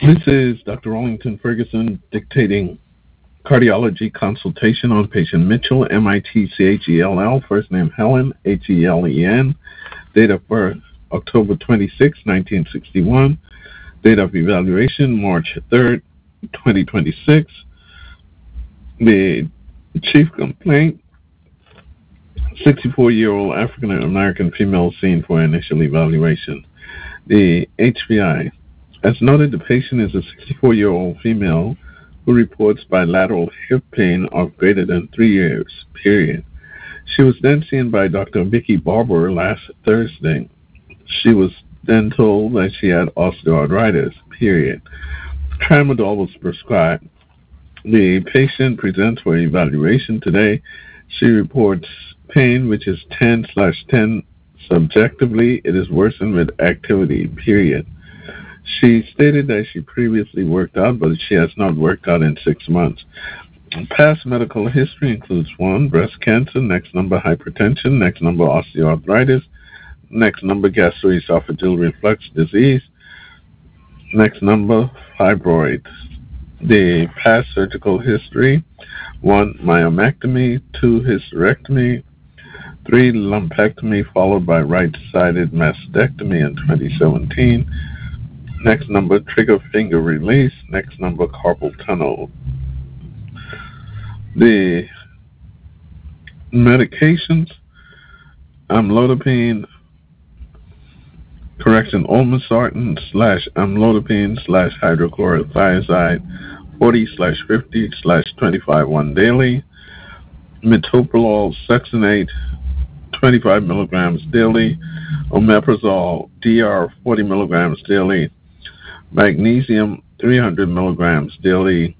This is Dr. Rollington Ferguson dictating cardiology consultation on patient Mitchell, Mitchell, first name Helen, Helen, date of birth October 26, 1961, date of evaluation March 3rd, 2026. The chief complaint, 64-year-old African American female seen for initial evaluation. The HPI. As noted, the patient is a 64-year-old female who reports bilateral hip pain of greater than 3 years, period. She was then seen by Dr. Vicky Barber last Thursday. She was then told that she had osteoarthritis, period. Tramadol was prescribed. The patient presents for evaluation today. She reports pain, which is 10/10. Subjectively, it is worsened with activity, period. She stated that she previously worked out, but she has not worked out in 6 months. Past medical history includes 1, breast cancer, next number hypertension, next number osteoarthritis, next number gastroesophageal reflux disease, next number fibroids. The past surgical history, 1, myomectomy, 2, hysterectomy, 3, lumpectomy followed by right-sided mastectomy in 2017. Next number, trigger finger release. Next number, carpal tunnel. The medications, amlodipine, olmesartan / amlodipine / hydrochlorothiazide, 40/50/25 1 daily. Metoprolol succinate, 25 milligrams daily. Omeprazole DR, 40 milligrams daily. Magnesium, 300 milligrams daily.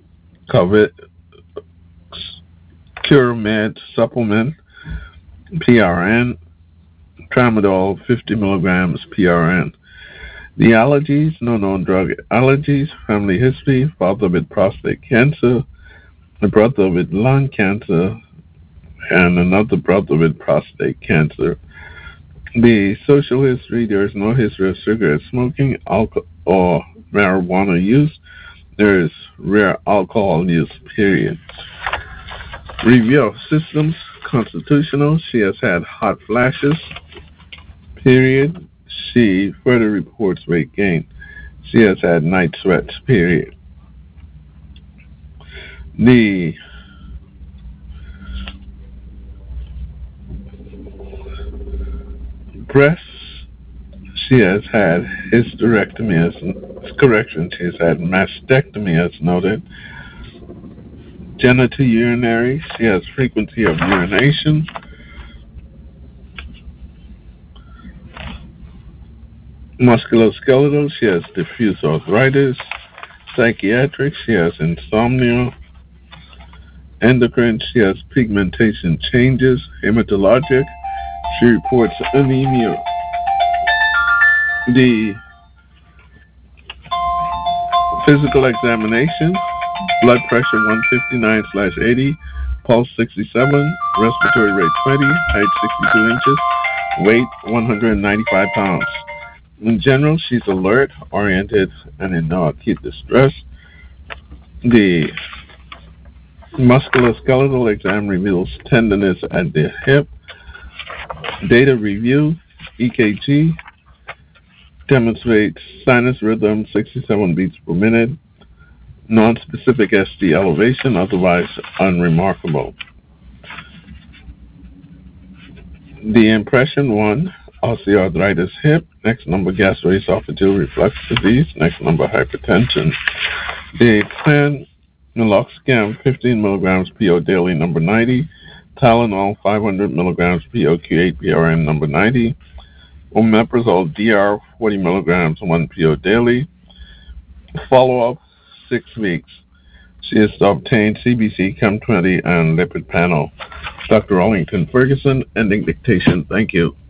Cure Med supplement, PRN. Tramadol, 50 milligrams PRN. The allergies, no known drug allergies, family history, father with prostate cancer, a brother with lung cancer, and another brother with prostate cancer. The social history, there is no history of cigarette smoking, alcohol, or marijuana use. There is rare alcohol use, period. Review of systems, constitutional. She has had hot flashes, period. She further reports weight gain. She has had night sweats, period. The breasts, she has had hysterectomy she has had mastectomy as noted. Genitourinary, she has frequency of urination. Musculoskeletal, she has diffuse arthritis. Psychiatric, she has insomnia. Endocrine, she has pigmentation changes. Hematologic, she reports anemia. The physical examination, blood pressure 159/80, pulse 67, respiratory rate 20, height 62 inches, weight 195 pounds. In general, she's alert, oriented, and in no acute distress. The musculoskeletal exam reveals tenderness at the hip. Data review, EKG, demonstrates sinus rhythm 67 beats per minute, non-specific ST elevation, otherwise unremarkable. The impression, 1, osteoarthritis hip, next number gastroesophageal reflux disease, next number hypertension. The plan, meloxicam 15 milligrams PO daily, number 90, Tylenol 500 milligrams PO-Q8 PRN, number 90, omeprazole DR 40 milligrams 1 PO daily. Follow-up 6 weeks. She is to obtain CBC, Chem20, and lipid panel. Dr. Rollington Ferguson, ending dictation. Thank you.